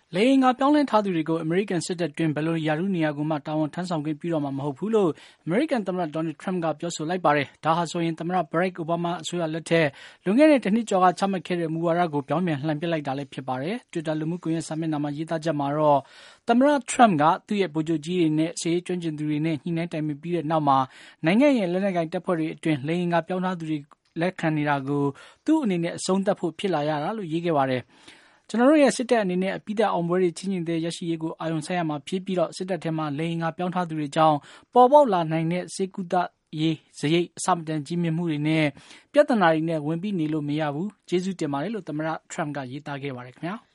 လေယာဉ်ကပြောင်းလဲထားသူတွေကိုအမေရိကန်စစ်တပ်တွင်ဘယ်လိုရာထူးနေရာကိုမှတာဝန်ထမ်းဆောင်ခွင့်ပြုတော့မှာမဟုတ်ဘူးလို့အမေရိကန်သမ္မတဒေါ်နယ်ထရမ့်ကပြောဆိုလိုက်ပါတယ်။ဒါဟာဆိုရင်သမ္မတဘရက်အိုဘားမားအစိုးရလက်ထက်လွန်ခဲ့တဲ့တစ်နှစ်ကျော်ကချမှတ်ခဲ့တဲ့မူဝါဒကိုပြောင်းပြန်လှန်ပစ်လိုက်တာလည်းဖြစ်ပါတယ်။ Twitter လူမှုကွန်ရက်စာမျက်နှာမှာရေးသားချက်မှာတော့သမ္မတထရမ့်ကသူ့ရဲ့ဗိုလ်ချုပ်ကြီးတွေနဲ့စစ်ရေးကျွမ်းကျင်သူတွေနဲ့ညှိနှိုင်းတိုင်ပင်ပြီးတဲ့နောက်မှာနိုင်ငံရဲ့လက်နက်ကိုင်တပ်ဖွဲ့တွေအတွင်းလေယာဉ်ကပြောင်းထားသူတွေလက်ခံနေတာကိုသူ့အနေနဲ့အဆုံးသတ်ဖို့ဖြစ်လာရတာလို့ရေးခဲ့ပါတယ်။ ကျွန်တော်တို့ရဲ့စစ်တပ်အနေနဲ့အပိဓာတ်အောင်ပွဲတွေချင်းချင်းသေးရရှိရေးကိုအာရုံစိုက်ရမှာဖြစ်ပြီးစစ်တပ်ထဲမှာလေယာဉ်ကပြောင်းထားသူတွေကြောင့်ပေါ်ပေါက်လာနိုင်တဲ့စေကုသရေးစရိတ်အဆမတန်ကြီးမြင့်မှုတွေနဲ့ပြဿနာတွေနဲ့ဝင်ပြီးနေလို့မရဘူးကျေးဇူးတင်ပါတယ်လို့သမ္မတထရမ့်ကရေးသားခဲ့ပါတယ်ခင်ဗျာ။